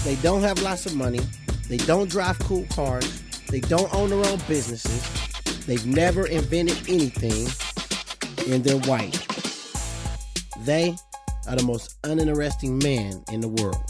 They don't have lots of money. They don't drive cool cars. They don't own their own businesses. They've never invented anything. And they're white. They are the most uninteresting men in the world.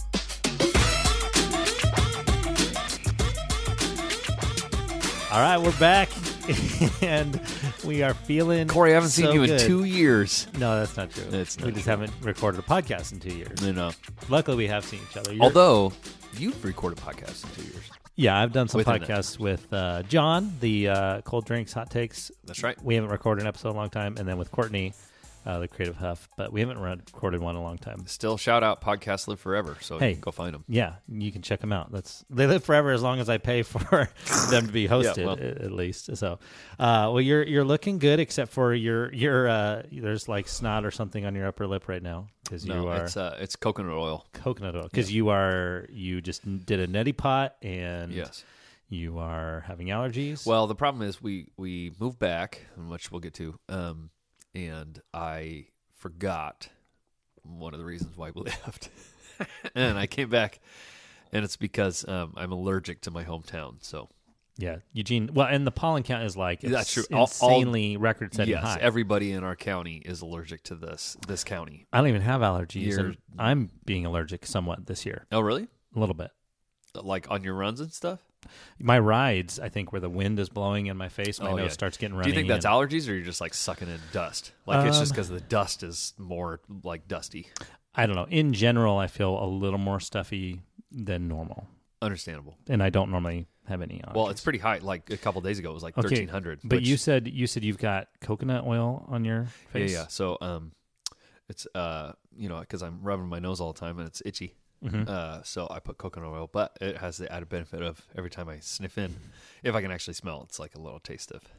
All right, we're back, and we are feeling Corey, I haven't so seen you good. in 2 years. No, that's not true. It's not we just true. haven't recorded a podcast in 2 years. No. Luckily, we have seen each other. Although, you've recorded podcasts in 2 years. Yeah, I've done some Within podcasts with John, the Cold Drinks, Hot Takes. That's right. We haven't recorded an episode in a long time, and then with Courtney, the Creative Huff, but we haven't recorded one in a long time. Still, shout out Podcasts Live Forever, so Hey. you can go find them. Yeah, you can check them out. They live forever as long as I pay for them to be hosted, Yeah, well. at least. So, well, you're looking good, except for your there's like snot or something on your upper lip right now because you are it's coconut oil. coconut oil because you just did a neti pot and Yes. you are having allergies. Well, the problem is we moved back, which we'll get to, and I forgot one of the reasons why we left. And I came back, and it's because I'm allergic to my hometown. So yeah, Eugene. Well, and the pollen count is like That's true. insanely record-setting yes, high. everybody in our county is allergic to this county. I don't even have allergies, You're- and I'm being allergic somewhat this year, Oh, really? a little bit. Like on your runs and stuff? My rides, I think, where the wind is blowing in my face, my Oh, nose yeah. starts getting Do runny. you think that's and- allergies, or you're just like sucking in dust? Like it's just because the dust is more like dusty. I don't know. In general, I feel a little more stuffy than normal, Understandable. and I don't normally have any allergies. Well, it's pretty high. Like a couple days ago, it was like 1,300. But which- you said you've got coconut oil on your face. Yeah. So it's because I'm rubbing my nose all the time and it's itchy. Mm-hmm. So I put coconut oil, but it has the added benefit of every time I sniff in, if I can actually smell, it's like a little taste of,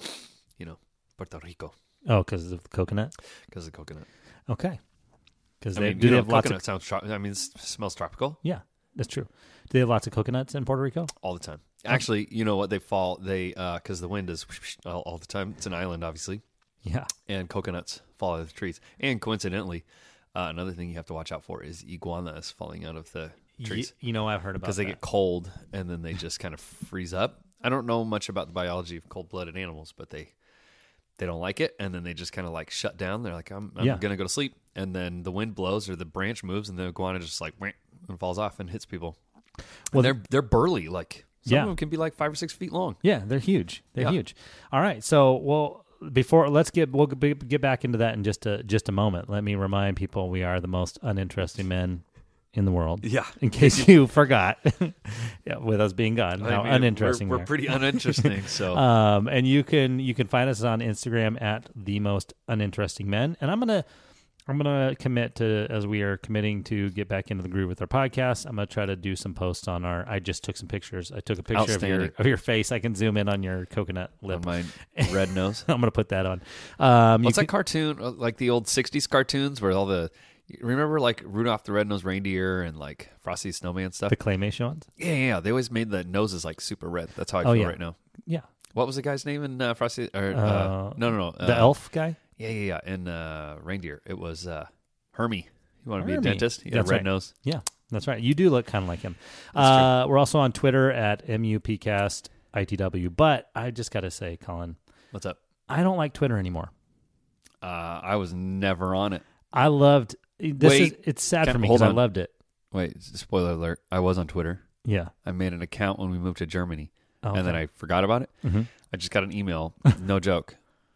Puerto Rico Oh, because of the coconut. because of coconut. Okay. Because I they mean, do they have lots coconut of sounds. It smells tropical yeah, that's true. Do they have lots of coconuts in Puerto Rico? all the time. Actually, you know what? They because the wind is all the time. It's an island, obviously, Yeah. and coconuts fall out of the trees. And coincidentally, another thing you have to watch out for is iguanas falling out of the trees. I've heard about Because they that. get cold and then they just kind of freeze up. I don't know much about the biology of cold-blooded animals, but they don't like it, and then they just kind of like shut down. They're like, I'm Yeah. gonna go to sleep, and then the wind blows or the branch moves, and the iguana just like wham, and falls off and hits people. Well, And they're burly, like some Yeah. of them can be like 5 or 6 feet long. Yeah, they're huge. They're Yeah. huge. All right. So, we'll get back into that in just a moment. Let me remind people we are the most uninteresting men in the world. Yeah. In case you forgot, yeah, with us being gone, I how mean, uninteresting We're we are. pretty uninteresting. So And you can find us on Instagram at the most uninteresting men. And I'm gonna commit to, as we are committing to get back into the groove with our podcast, I'm gonna try to do some posts on our. I just took some pictures. I took a picture Outstanding. of your face. I can zoom in on your coconut lip. on my red nose. I'm gonna put that on. What's that cartoon? Like the old 60s cartoons where all the. Remember like Rudolph the Red-Nosed Reindeer and like Frosty the Snowman stuff? the claymation ones? Yeah. They always made the noses like super red. That's how I Oh, feel yeah. right now. Yeah, What was the guy's name in Frosty? Or, no. the elf guy. Yeah. In Reindeer, it was Hermie. You want to be a Hermie. dentist? He had a That's red right. nose. Yeah, that's right. You do look kind of like him. That's We're also on Twitter at MUPcastITW. But I just got to say, Colin, What's up? I don't like Twitter anymore. I was never on it. I loved this. Wait, It's sad can- for me hold because I on. loved it. Wait, spoiler alert. I was on Twitter. Yeah. I made an account when we moved to Germany, Oh, and then okay. I forgot about it. Mm-hmm. I just got an email, no joke,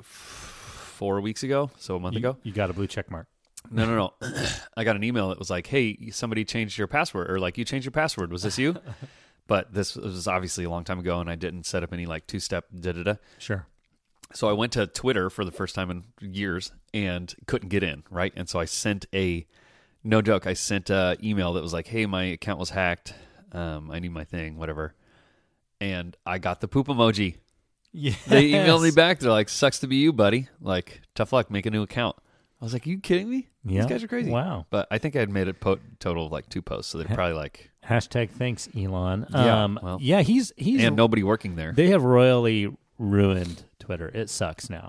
4 weeks ago, so a month ago. You got a blue check mark. No. I got an email that was like, hey, somebody changed your password, or like you changed your password. Was this you? But this was obviously a long time ago, and I didn't set up any like two-step da-da-da. Sure. So I went to Twitter for the first time in years and couldn't get in, right? And so I sent no joke, I sent an email that was like, hey, my account was hacked. I need my thing, whatever. And I got the poop emoji. Yeah. They emailed me back. They're like, sucks to be you, buddy. Like, tough luck, make a new account. I was like, are you kidding me? Yeah. These guys are crazy. Wow. But I think I had made a total of like 2 posts, so they're probably like, Hashtag thanks, Elon. Yeah, well. Yeah, he's and nobody working there. They have royally ruined Twitter. It sucks now.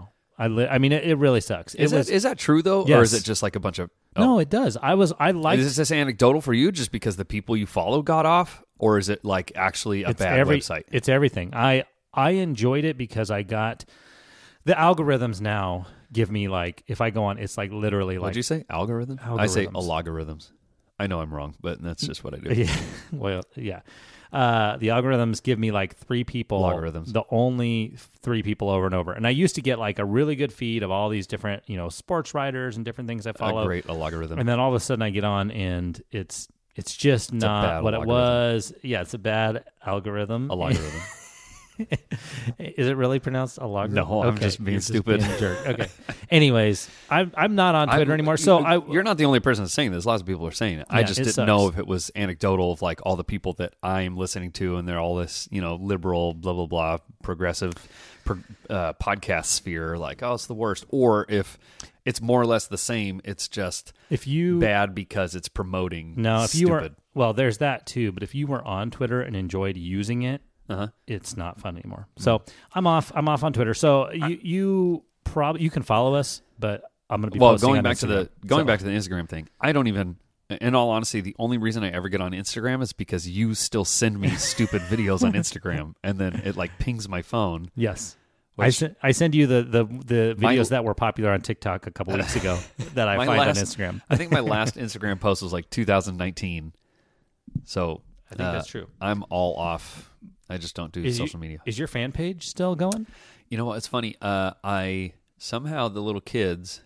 I mean, it really sucks. Is that true though, Yes. or is it just like a bunch of? No, it does. I like. Is this anecdotal for you, just because the people you follow got off, or is it like actually a bad website? It's everything. I enjoyed it because I got the algorithms now give me like if I go on, it's like literally like. What'd you say? Algorithm? I say logarithms. I know I'm wrong, but that's just what I do. Yeah. Well, yeah. The algorithms give me like 3 people. Logarithms. The only 3 people over and over. And I used to get like a really good feed of all these different, sports writers and different things I follow. A logarithm. And then all of a sudden I get on and it's just not what it was. Yeah, it's a bad algorithm. A logarithm. Is it really pronounced a logarithm? No, I'm just being stupid. Being a jerk. Okay. Anyways, I'm not on Twitter anymore. So you're not the only person that's saying this. Lots of people are saying it. I just didn't know if it was anecdotal of like all the people that I'm listening to, and they're all this, liberal, blah blah blah, progressive podcast sphere. Like, oh, it's the worst, or if it's more or less the same. It's just bad because it's promoting. No, if stupid. you were well, there's that too. But if you were on Twitter and enjoyed using it. It's not fun anymore. So I'm off on Twitter. So you can follow us, but I'm going to be going back to the Instagram thing. I don't even. In all honesty, the only reason I ever get on Instagram is because you still send me stupid videos on Instagram, and then it like pings my phone. Yes. I send you the videos that were popular on TikTok a couple weeks ago that I find on Instagram. I think my last Instagram post was like 2019. So I think that's true. I'm all off. I just don't do social media. Is your fan page still going? You know what? It's funny. I somehow the little kids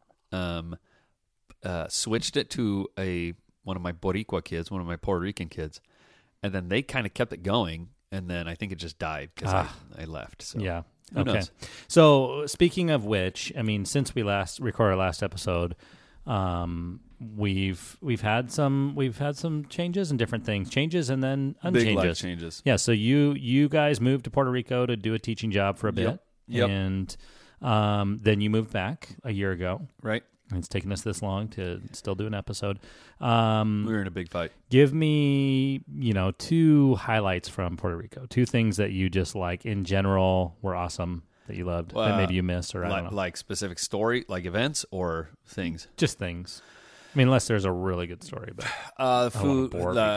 switched it to one of my Boricua kids, one of my Puerto Rican kids, and then they kind of kept it going, and then I think it just died because I left. So yeah. Who knows? So speaking of which, I mean, since we last recorded our last episode, we've had some changes and different things, changes and then unchanges. Big life changes. Yeah. So you guys moved to Puerto Rico to do a teaching job for a bit, Yep. and then you moved back a year ago, right? And it's taken us this long to still do an episode. We were in a big fight. Give me 2 highlights from Puerto Rico, 2 things that you just like in general were awesome that you loved that maybe you missed, or I don't know. Like specific story, like events or things? Just things. I mean, unless there's a really good story, but food.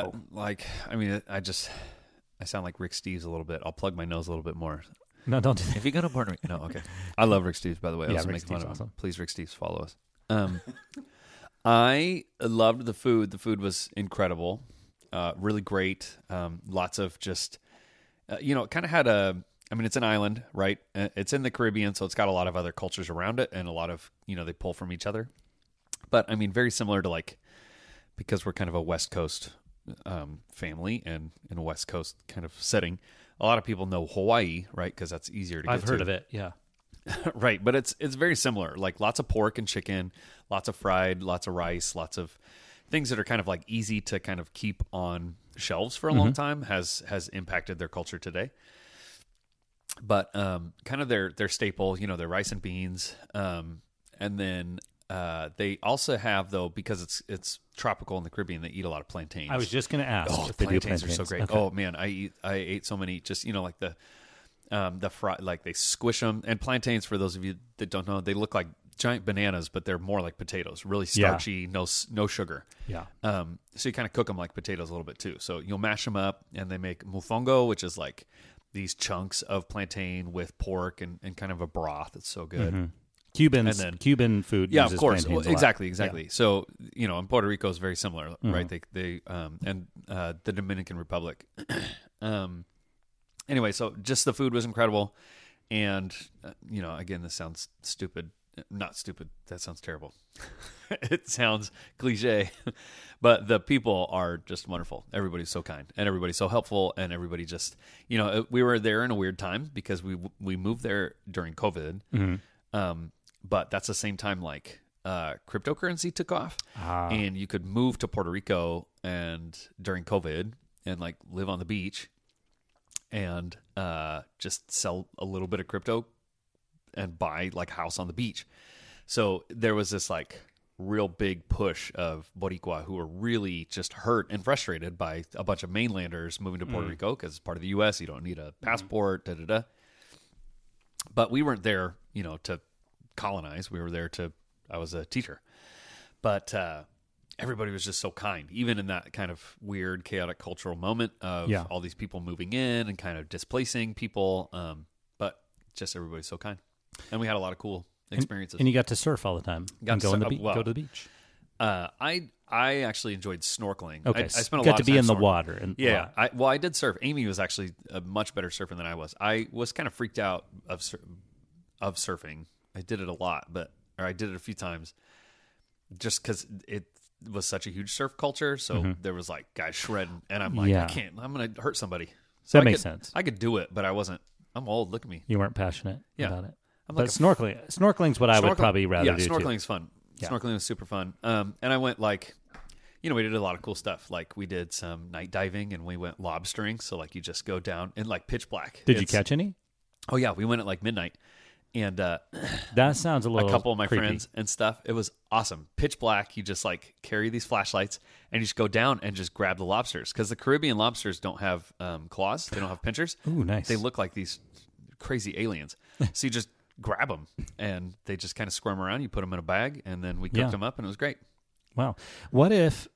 I sound like Rick Steves a little bit. I'll plug my nose a little bit more. No, don't do that. If you go to Puerto Rico, no, okay. I love Rick Steves, by the way. Yeah, I was Rick making fun Steves of him. awesome. Please, Rick Steves, follow us. I loved the food. The food was incredible, really great. Lots of just, it kind of had it's an island, right? It's in the Caribbean, so it's got a lot of other cultures around it, and a lot of, they pull from each other. But I mean, very similar to because we're kind of a West Coast family and in a West Coast kind of setting. A lot of people know Hawaii, right? Because that's easier to get to. I've heard of it, yeah. Right, but it's very similar. Like lots of pork and chicken, lots of fried, lots of rice, lots of things that are kind of like easy to kind of keep on shelves for a long time has impacted their culture today. But kind of their staple, their rice and beans, and then they also have, though, because it's tropical in the Caribbean, they eat a lot of plantains. I was just going to ask. If they plantains are so great. Okay. Oh man, I ate so many. Just like the fry, like they squish them. And plantains, for those of you that don't know, they look like giant bananas, but they're more like potatoes. Really starchy, no sugar. Yeah. So you kind of cook them like potatoes a little bit too. So you'll mash them up, and they make mofongo, which is like these chunks of plantain with pork and kind of a broth. It's so good. Mm-hmm. Cuban food. Yeah, of course. Well, exactly. Yeah. So, in Puerto Rico is very similar, right? They and the Dominican Republic. Anyway, so just the food was incredible. And, again, this sounds stupid. Not stupid. That sounds terrible. It sounds cliche, but the people are just wonderful. Everybody's so kind, and everybody's so helpful, and everybody just, we were there in a weird time because we moved there during COVID. But that's the same time like cryptocurrency took off, and you could move to Puerto Rico and during COVID and like live on the beach and just sell a little bit of crypto and buy like a house on the beach. So there was this like real big push of Boricua who were really just hurt and frustrated by a bunch of mainlanders moving to Puerto Rico because it's part of the U.S. You don't need a passport, But we weren't there, to colonize. We were there I was a teacher. But everybody was just so kind, even in that kind of weird, chaotic cultural moment of all these people moving in and kind of displacing people. But just everybody's so kind. And we had a lot of cool experiences. And you got to surf all the time. Go to the beach. I actually enjoyed snorkeling. Okay, I spent a got lot to of be time in the snorkeling. water. And Yeah, I did surf. Amy was actually a much better surfer than I was. I was kind of freaked out of surfing. I did it a lot, or I did it a few times, just because it was such a huge surf culture. So there was like guys shredding, and I'm like, I can't. I'm going to hurt somebody. So that makes sense. I could do it, but I wasn't. I'm old. Look at me. You weren't passionate about it. Like but snorkeling's what I would probably rather do. Yeah, snorkeling's fun. Yeah. Snorkeling was super fun. And I went we did a lot of cool stuff. Like we did some night diving and we went lobstering. So like you just go down in like pitch black. Did you catch any? Oh yeah, we went at like midnight. And that sounds a couple of my creepy. friends and stuff. It was awesome. Pitch black. You just like carry these flashlights and you just go down and just grab the lobsters, because the Caribbean lobsters don't have claws. They don't have pinchers. Ooh, nice. They look like these crazy aliens. So you just grab them and they just kind of squirm around. You put them in a bag and then we cooked them up and it was great. Wow. What if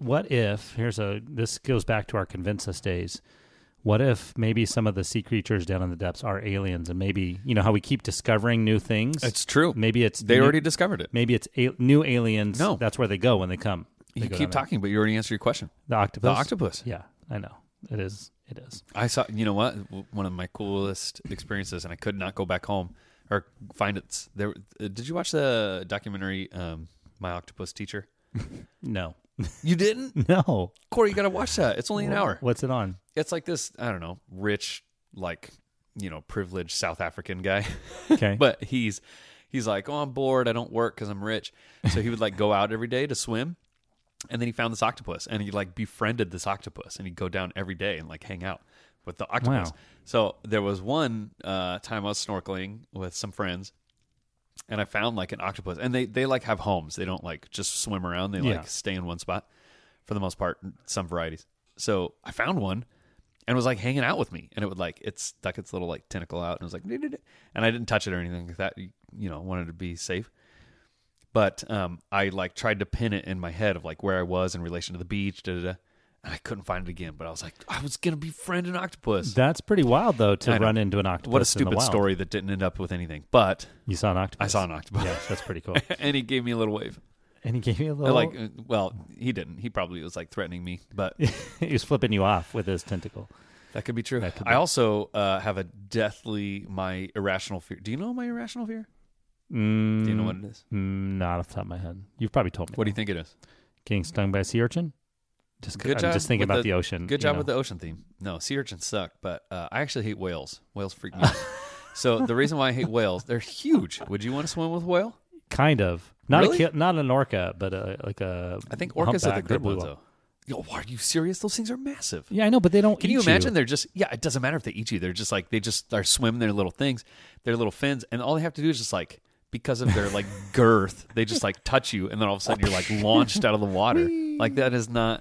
this goes back to our Convince Us days. What if maybe some of the sea creatures down in the depths are aliens, and maybe, you know how we keep discovering new things? It's true. Maybe they already discovered it. Maybe it's new aliens. No. That's where they go when they come. You keep talking, but you already answered your question. The octopus? The octopus. Yeah, I know. It is. I saw, you know what? One of my coolest experiences, and I could not go back home or find it. There. Did you watch the documentary, My Octopus Teacher? No. You didn't? No. Corey, you got to watch that. It's only an hour. What's it on? It's like this, I don't know, rich, like, privileged South African guy. Okay. But he's like, oh, I'm bored. I don't work because I'm rich. So he would like go out every day to swim. And then he found this octopus and he like befriended this octopus, and he'd go down every day and like hang out with the octopus. Wow. So there was one time I was snorkeling with some friends, and I found like an octopus, and they like have homes. They don't like just swim around. They like stay in one spot for the most part, some varieties. So I found one and was like hanging out with me, and it would like, it stuck its little like tentacle out and it was like, and I didn't touch it or anything like that. Wanted to be safe. But I like tried to pin it in my head of like where I was in relation to the beach, and I couldn't find it again. But I was like, I was gonna befriend an octopus. That's pretty wild, though, to run into an octopus. What a stupid story that didn't end up with anything. But you saw an octopus. I saw an octopus. Yeah, that's pretty cool. And he gave me a little wave. And he gave you a little like, well, he didn't. He probably was like threatening me, but he was flipping you off with his tentacle. That could be true. I also have my irrational fear. Do you know my irrational fear? Do you know what it is? Not off the top of my head. You've probably told me. What do you think it is? Getting stung by a sea urchin? I'm just thinking about the ocean. Good job with the ocean theme. No, sea urchins suck, but I actually hate whales. Whales freak me out. So the reason why I hate whales, they're huge. Would you want to swim with a whale? Kind of. Not an orca, but like a I think orcas are the good ones, though. Yo, are you serious? Those things are massive. Yeah, I know, but they don't. Can you imagine? They're just it doesn't matter if they eat you. They're just like they are swimming their little things, their little fins, and all they have to do is just like, because of their like girth, they just like touch you, and then all of a sudden you're like launched out of the water. Like that is not.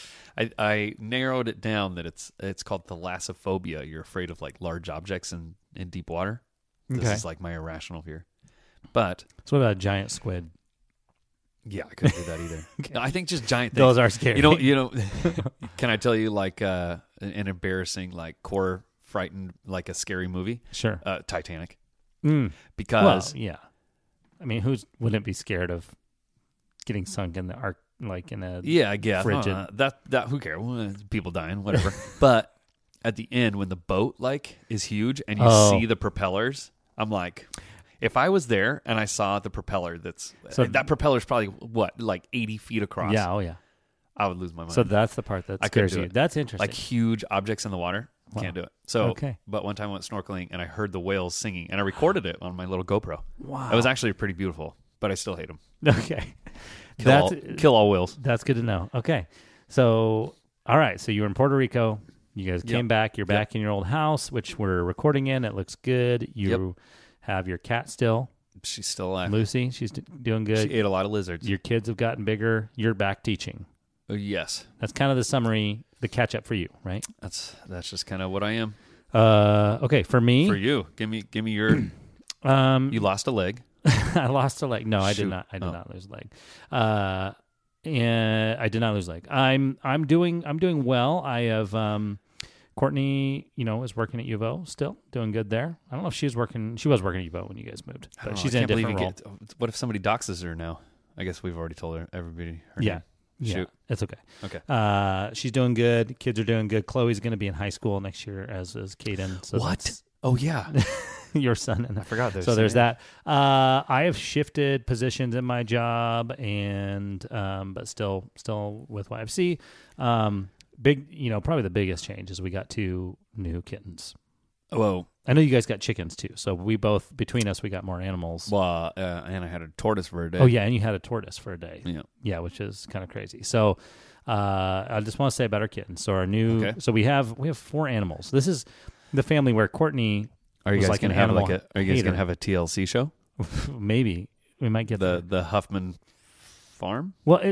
I narrowed it down that it's called thalassophobia. You're afraid of like large objects in deep water. This is like my irrational fear. But so what about a giant squid? Yeah, I couldn't do that either. Okay. No, I think just giant things. Those are scary. You know. Can I tell you like an embarrassing, like core frightened, like a scary movie? Sure. Titanic. Because I mean, who wouldn't be scared of getting sunk in the ark, like in a I guess frigid that who cares? People dying, whatever. But at the end, when the boat like is huge and you see the propellers, I'm like, if I was there and I saw the propeller, that propeller is probably like 80 feet across. Yeah, oh yeah. I would lose my mind. So that's the part that scares you. That's interesting. Like huge objects in the water. Wow. Can't do it. So, but one time I went snorkeling and I heard the whales singing and I recorded it on my little GoPro. Wow. It was actually pretty beautiful, but I still hate them. Okay. Kill all whales. That's good to know. Okay. So, all right. So you were in Puerto Rico. You guys came back. You're back in your old house, which we're recording in. It looks good. You have your cat still. She's still alive. Lucy, she's doing good. She ate a lot of lizards. Your kids have gotten bigger. You're back teaching. Yes. That's kind of the summary, the catch up for you, right? That's just kind of what I am. Okay, for me. For you. Give me your you lost a leg. I lost a leg. No, I did Shoot. not. I did not lose a leg. And I did not lose a leg. I'm doing well. I have Courtney, is working at U of O still, doing good there. I don't know if she was working at U of O when you guys moved, but she's in a different role. What if somebody doxes her now? I guess we've already told everybody. Her Yeah. name. Yeah, Shoot. it's okay. Okay. She's doing good. Kids are doing good. Chloe's going to be in high school next year, as is Caden. So What? Oh yeah. your son. And I forgot there's so there's that. I have shifted positions in my job, and but still with YFC. Big, probably the biggest change is we got 2 new kittens. Whoa. I know you guys got chickens too, so we both between us we got more animals. Well, and I had a tortoise for a day. Oh yeah, and you had a tortoise for a day. Yeah. Which is kind of crazy. So I just want to say about our kittens. So our new, Okay. so we have 4 animals. This is the family where Courtney. Are you was guys like gonna an have animal Are you guys hater. gonna have a TLC show? Maybe we might get The Huffman farm? Well,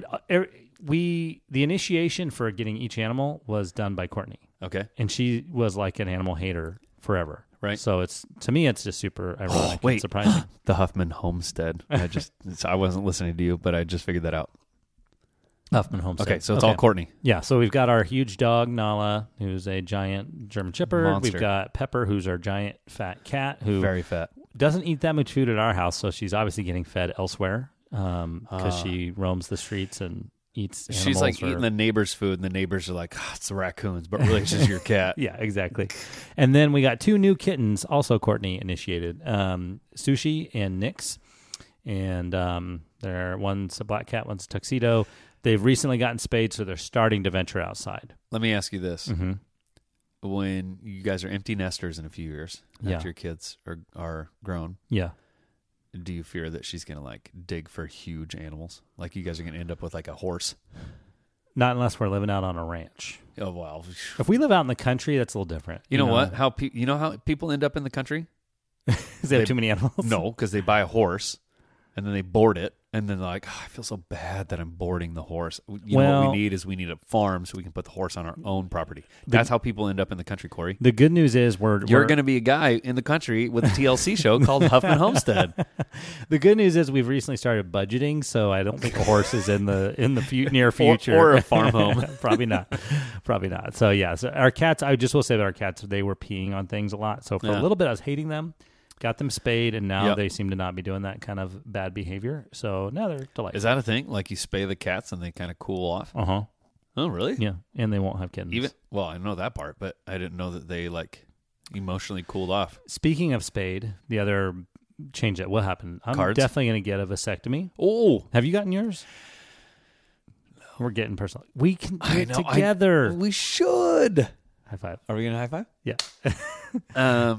the initiation for getting each animal was done by Courtney, Okay. and she was like an animal hater forever. Right. So to me, it's just super ironic wait. and surprising. The Huffman homestead. I wasn't listening to you, but I just figured that out. Huffman Homestead. Okay, so it's all Courtney. Yeah, so we've got our huge dog, Nala, who's a giant German Shepherd. Monster. We've got Pepper, who's our giant fat cat, who Very fat. doesn't eat that much food at our house, so she's obviously getting fed elsewhere because she roams the streets and eats animals. She's like eating the neighbor's food, and the neighbors are like, it's the raccoons, but really it's just your cat. Yeah, exactly. And then we got 2 new kittens, also Courtney initiated, Sushi and Nix. And one's a black cat, one's a tuxedo. They've recently gotten spayed, so they're starting to venture outside. Let me ask you this. Mm-hmm. When you guys are empty nesters in a few years, after your kids are grown, Yeah. do you fear that she's going to dig for huge animals? Like you guys are going to end up with a horse? Not unless we're living out on a ranch. Oh, wow. If we live out in the country, that's a little different. You know what? How people end up in the country? Because they have too many animals? No, because they buy a horse and then they board it. And then they're like, I feel so bad that I'm boarding the horse. You know what we need a farm so we can put the horse on our own property. That's how people end up in the country, Corey. The good news is you're going to be a guy in the country with a TLC show called Huffman Homestead. The good news is we've recently started budgeting, so I don't think a horse is in the near future or a farm home. Probably not. So yeah, so our cats. I just will say that our cats, they were peeing on things a lot. So for a little bit, I was hating them. Got them spayed, and now they seem to not be doing that kind of bad behavior. So now they're delightful. Is that a thing? Like you spay the cats and they kind of cool off? Uh-huh. Oh, really? Yeah, and they won't have kittens. I know that part, but I didn't know that they emotionally cooled off. Speaking of spayed, the other change that will happen, I'm definitely going to get a vasectomy. Oh. Have you gotten yours? No. We're getting personal. We can do it together. We should. High five. Are we going to high five? Yeah.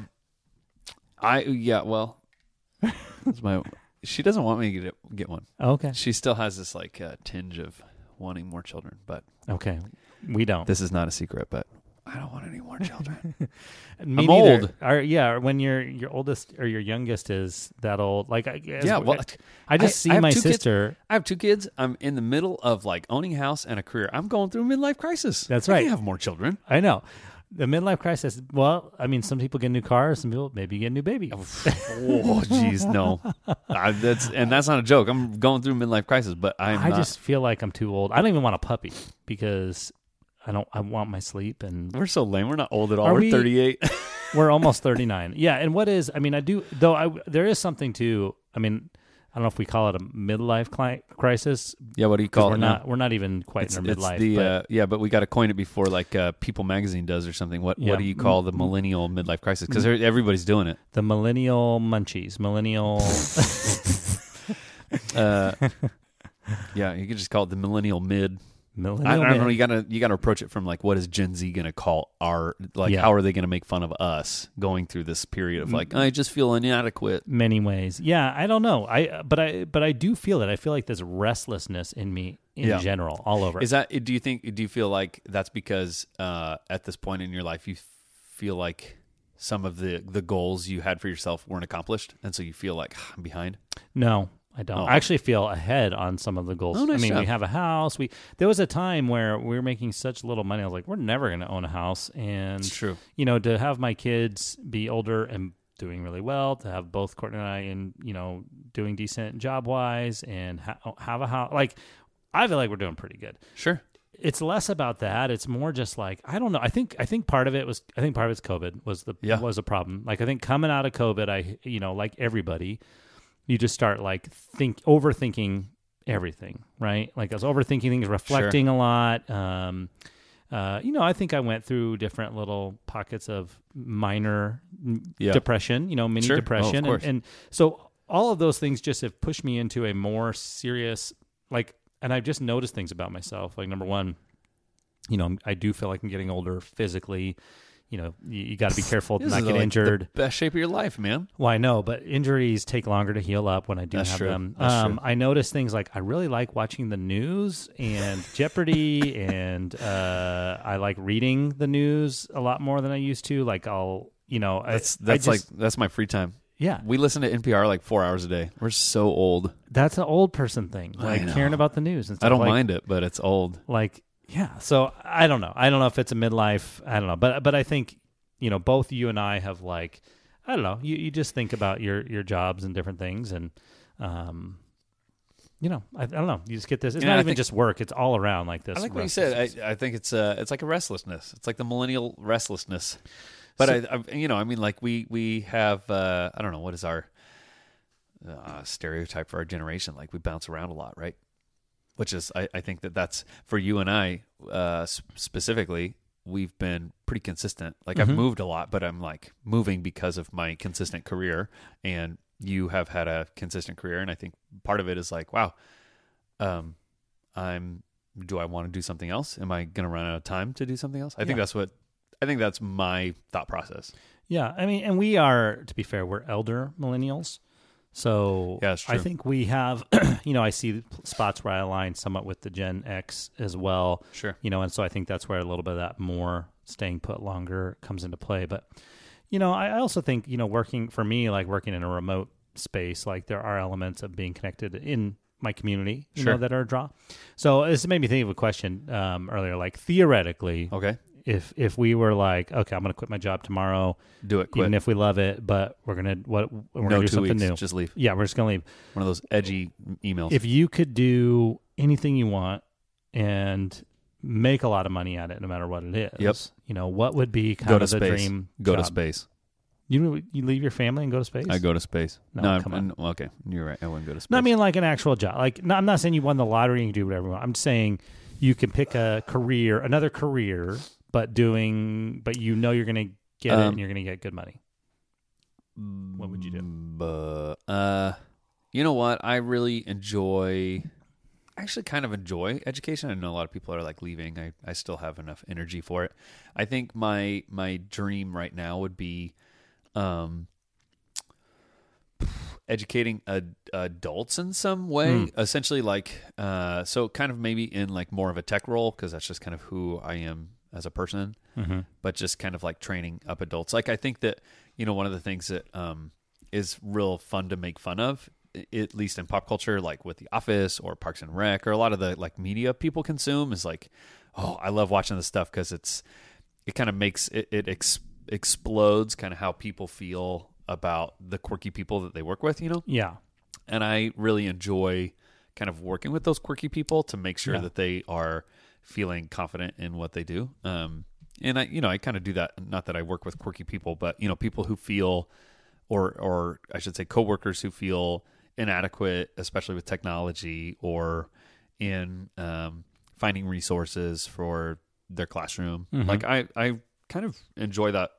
She doesn't want me to get one. Okay. She still has this tinge of wanting more children, but okay, we don't. This is not a secret, but I don't want any more children. Me I'm neither. old. When your oldest or your youngest is that old, I I see my sister. I have 2 kids. I'm in the middle of owning a house and a career. I'm going through a midlife crisis. That's I right. can't have more children. I know. The midlife crisis. Well, I mean, some people get new cars. Some people maybe get a new baby. Oh, jeez, no. That's not a joke. I'm going through a midlife crisis, but I just feel like I'm too old. I don't even want a puppy because I want my sleep. And we're so lame. We're not old at all. We're 38. We're almost 39. Yeah, and there is something to. I mean, I don't know if we call it a midlife crisis. Yeah, what do you call it? We're not even quite in our midlife. But we got to coin it before People Magazine does or something. What do you call the millennial midlife crisis? Because everybody's doing it. The millennial munchies. Millennial. Yeah, you could just call it the millennial mid. I don't know. You gotta approach it from what is Gen Z gonna call our how are they gonna make fun of us going through this period of I just feel inadequate. Many ways. Yeah, I don't know. But I do feel it. I feel like there's restlessness in me in general, all over. Is that? Do you feel like that's because at this point in your life you feel like some of the goals you had for yourself weren't accomplished, and so you feel like I'm behind? No. I don't. I actually feel ahead on some of the goals. Oh, nice job. We have a house. There was a time where we were making such little money. I was like, we're never going to own a house. And it's true. To have my kids be older and doing really well, to have both Courtney and I in, doing decent job wise and have a house. Like, I feel like we're doing pretty good. Sure. It's less about that. It's more just like, I don't know. I think part of it's COVID was a problem. Like, I think coming out of COVID, like everybody, you just start like overthinking everything, right? Like I was overthinking things, reflecting a lot. I think I went through different little pockets of minor depression, mini depression. Oh, and so all of those things just have pushed me into a more serious, and I've just noticed things about myself. Like, number one, I do feel like I'm getting older physically. You got to be careful to not get injured. The best shape of your life, man. Well, I know, but injuries take longer to heal up when I do have them. That's true. I notice things like I really like watching the news and Jeopardy, and I like reading the news a lot more than I used to. Like that's my free time. Yeah. We listen to NPR like 4 hours a day. We're so old. That's an old person thing, like caring about the news and stuff. I don't mind it, but it's old. Yeah. So I don't know. I don't know if it's a midlife. I don't know. But I think, both you and I have I don't know, you just think about your jobs and different things. And, I don't know. You just get this. It's not even just work. It's all around like this. I like what you said. I think it's like a restlessness. It's like the millennial restlessness. But we have, I don't know, what is our stereotype for our generation? Like, we bounce around a lot, right? Which is, I think that's, for you and I specifically, we've been pretty consistent. Like, I've moved a lot, but I'm like moving because of my consistent career, and you have had a consistent career. And I think part of it is like, wow, do I want to do something else? Am I going to run out of time to do something else? I think that's my thought process. Yeah. I mean, and we are, to be fair, we're elder millennials. So yeah, I think we have, I see spots where I align somewhat with the Gen X as well. Sure. And so I think that's where a little bit of that more staying put longer comes into play. But, I also think, working in a remote space, like there are elements of being connected in my community, that are a draw. So this made me think of a question earlier, like theoretically, okay, if we were like, okay, I'm going to quit my job tomorrow, do it, quit. Even if we love it, but we're gonna do something new. Just leave. Yeah, we're just gonna leave. One of those edgy emails. If you could do anything you want and make a lot of money at it, no matter what it is, what would be kind of the dream? Go job? to space. You leave your family and go to space? I go to space. No, come on. Okay, you're right. I wouldn't go to space. No, I mean like an actual job. I'm not saying you won the lottery and you can do whatever you want. I'm saying you can pick another career, but you're going to get it and you're going to get good money. What would you do? You know what? I really kind of enjoy education. I know a lot of people are like leaving. I still have enough energy for it. I think my dream right now would be educating adults in some way, essentially so kind of maybe in like more of a tech role, because that's just kind of who I am as a person, but just kind of like training up adults. Like, I think that, one of the things that is real fun to make fun of, at least in pop culture, like with The Office or Parks and Rec or a lot of the like media people consume, is like, oh, I love watching this stuff because it kind of makes it explodes kind of how people feel about the quirky people that they work with, Yeah. And I really enjoy kind of working with those quirky people to make sure that they are feeling confident in what they do. And I kind of do that. Not that I work with quirky people, but, people who feel, or I should say coworkers who feel inadequate, especially with technology or in finding resources for their classroom. Like I kind of enjoy that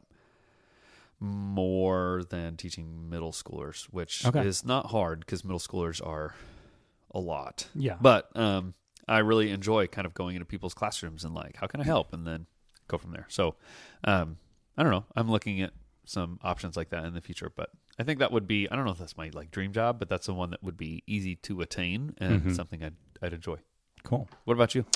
more than teaching middle schoolers, which is not hard because middle schoolers are a lot. Yeah. But I really enjoy kind of going into people's classrooms and like, how can I help? And then go from there. So I don't know. I'm looking at some options like that in the future, but I think that would be, I don't know if that's my like dream job, but that's the one that would be easy to attain and something I'd enjoy. Cool. What about you?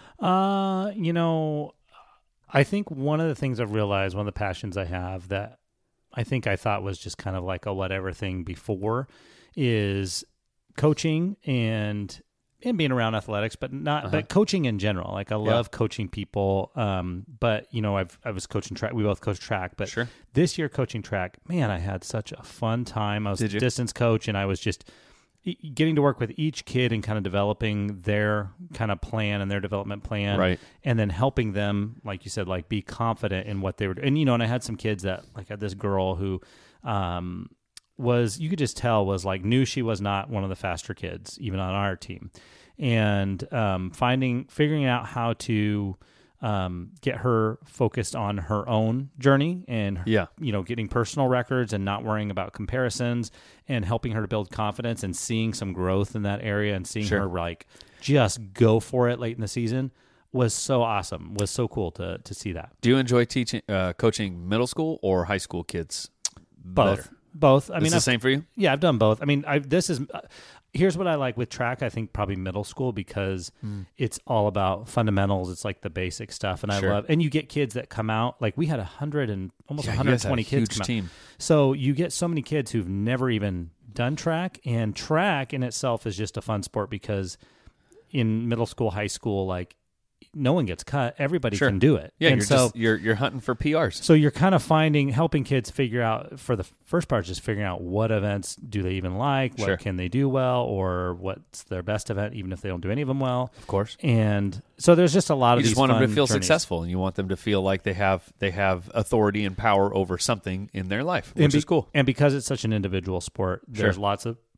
I think one of the things I've realized, one of the passions I have that I thought was just kind of like a whatever thing before, is coaching and and being around athletics, but not, but coaching in general. Like I love coaching people. But you know, I was coaching track. We both coach track, but Sure. this year coaching track, man, I had such a fun time. I was a distance coach, and I was just getting to work with each kid and kind of developing their kind of plan and their development plan. Right. And then helping them, like you said, like be confident in what they were doing. And, you know, and I had some kids that like had this girl who, was, you could just tell was like, knew she was not one of the faster kids, even on our team. And, figuring out how to, get her focused on her own journey and, you know, getting personal records and not worrying about comparisons and helping her to build confidence and seeing some growth in that area and seeing her like just go for it late in the season was so awesome. Was so cool to see that. Do you enjoy teaching, coaching middle school or high school kids? Both. Better? Both. I mean, it's the same for you? Yeah, I've done both. I mean, here's what I like with track. I think probably middle school because it's all about fundamentals. It's like the basic stuff, and I love. And you get kids that come out like we had 100 and almost 120 kids come team. out. So you get so many kids who've never even done track, and track in itself is just a fun sport because in middle school, high school, like no one gets cut. Everybody can do it. Yeah, and you're hunting for PRs. So you're kind of helping kids figure out, for the first part, just figuring out what events do they even like, what can they do well, or what's their best event, even if they don't do any of them well. Of course. And so there's just a lot of these. You just want them to feel journeys. successful, and you want them to feel like they have authority and power over something in their life, which is cool. And because it's such an individual sport, there's lots of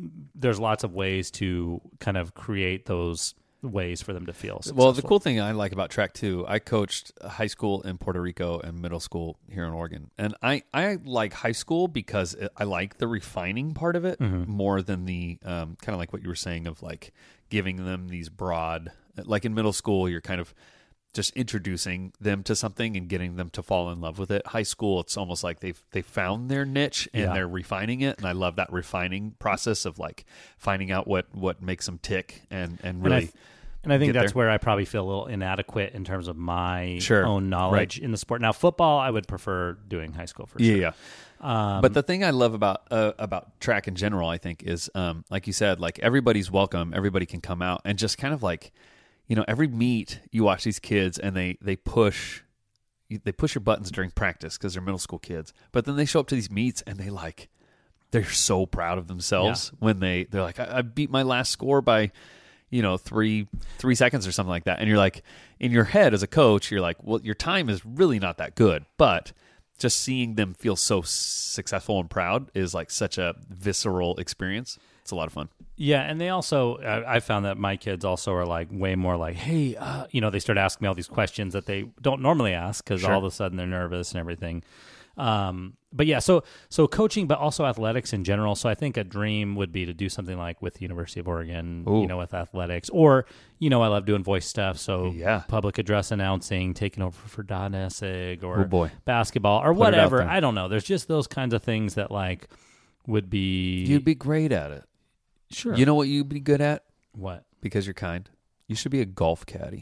ways to kind of create those ways for them to feel successful. Well, the cool thing I like about track too, I coached high school in Puerto Rico and middle school here in Oregon. And I like high school because I like the refining part of it more than the kind of like what you were saying of like giving them these broad, like in middle school, you're kind of just introducing them to something and getting them to fall in love with it. High school, it's almost like they found their niche and they're refining it. And I love that refining process of like finding out what makes them tick and really. And I think that's where I probably feel a little inadequate in terms of my own knowledge in the sport. Now, football, I would prefer doing high school for sure. Yeah. But the thing I love about track in general, I think, is like you said, like everybody's welcome. Everybody can come out and just kind of like, you know, every meet you watch these kids and they push your buttons during practice because they're middle school kids. But then they show up to these meets and they're so proud of themselves when they're like, I beat my last score by, you know, 3 seconds or something like that. And you're like, in your head as a coach, you're like, well, your time is really not that good. But just seeing them feel so successful and proud is like such a visceral experience. It's a lot of fun. Yeah. And they also, I found that my kids also are like way more like, hey, you know, they start asking me all these questions that they don't normally ask because all of a sudden they're nervous and everything. But yeah, so coaching, but also athletics in general. So I think a dream would be to do something like with the University of Oregon, you know, with athletics, or, you know, I love doing voice stuff. So public address announcing, taking over for Don Essig or basketball or whatever. I don't know. There's just those kinds of things that like would be. You'd be great at it. Sure. You know what you'd be good at? What? Because you're kind. You should be a golf caddy.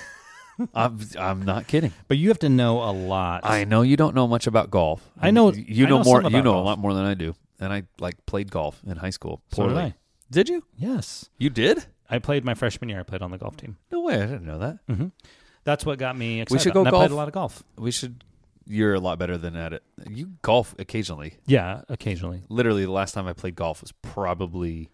I'm not kidding. But you have to know a lot. I know you don't know much about golf. I know you know more. You know golf. a lot more than I do. And I like played golf in high school. So did I. Did you? Yes. You did? I played my freshman year. I played on the golf team. No way. I didn't know that. Mm-hmm. That's what got me excited. We should go golf. I played a lot of golf. We should. You're a lot better than at it. You golf occasionally. Yeah, occasionally. Literally, the last time I played golf was probably